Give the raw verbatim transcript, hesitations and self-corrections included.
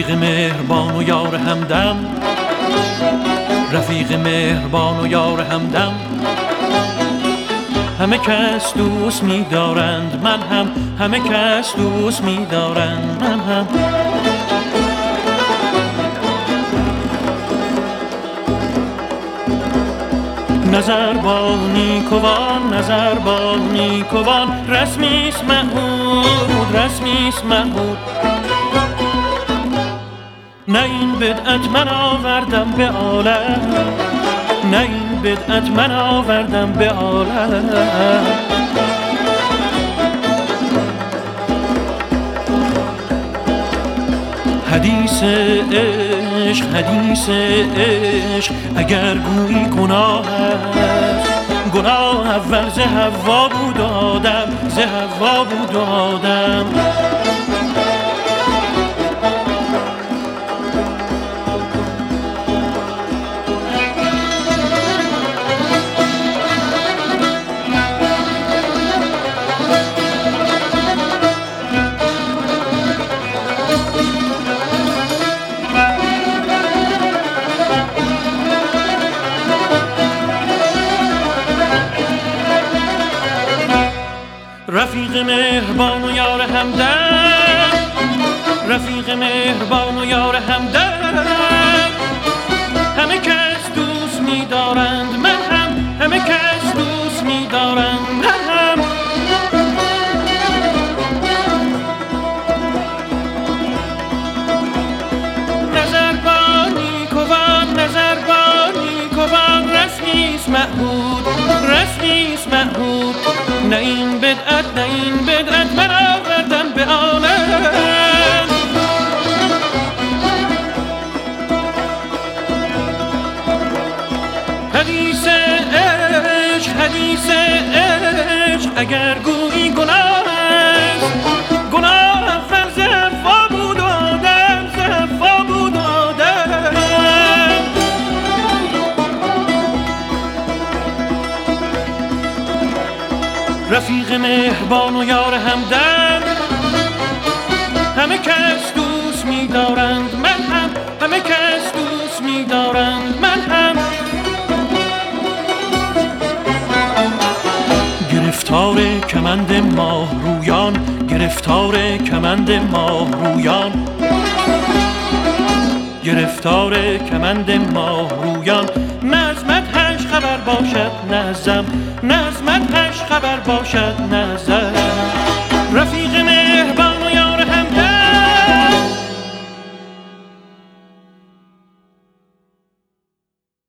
رفیق مهربان و یار همدم، رفیق مهربان و یار همدم، همه کس دوست می دارند من هم، همه کس دوست می دارند من هم. نظر با نیکوان، نظر با نیکوان، رسمیست محمود، رسمیست محمود. نه این بدعت من آوردم به عالم، نه این بدعت من آوردم به عالم. حدیث عشق، حدیث عشق اگر گویی گناه است، گناه اول ز حوا بود آدم، ز حوا بود آدم. رفیق مهربان و یار همدم، رفیق مهربان و یار همدم، همه کس دوست می دارند من هم، همه کس دوست می دارند من هم. نظر با نیکوان، نظر با نیکوان، رسمیست محمود، رسمیست محمود. نه این بدعت، نه این بدعت من آوردم به عالم. حدیث عشق، حدیث عشق اگر گویی گناه است، گناه اول ز حوا بود آدم، ز حوا بود آدم. رفیق مهربان و یار همدم، همه کس دوست می دارند من هم، همه کس دوست می دارند من هم. گرفتار کمند ماه رویان، گرفتار کمند ماه رویان، گرفتار کمند ماه رویان. نه از مدحش خبر باشد نه ازم، نه از مدحش خبر باشد نه ازم.